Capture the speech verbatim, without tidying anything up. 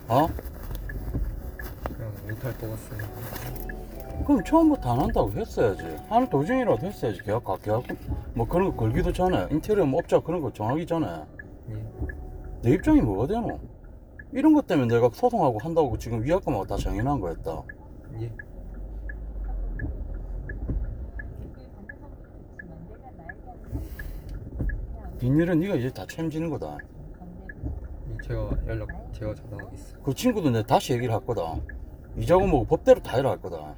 어? 그냥 못할 것 같습니다. 그럼 처음부터 안 한다고 했어야지. 하는 도중이라도 했어야지. 계약, 계약, 뭐 그런 거 걸기도 전에. 인테리어 뭐 업자 그런 거 정하기 전에. 예. 내 입장이 뭐가 되노? 이런 것 때문에 내가 소송하고 한다고 지금 위약금하고 다 정해놓은 거였다. 예. 빈일은 네가 이제 다 책임지는 거다. 예, 제가 연락 제가 전화하겠습니다. 그 친구도 내가 다시 얘기를 할 거다. 이자금 뭐고 법대로 다 해라 할 거다.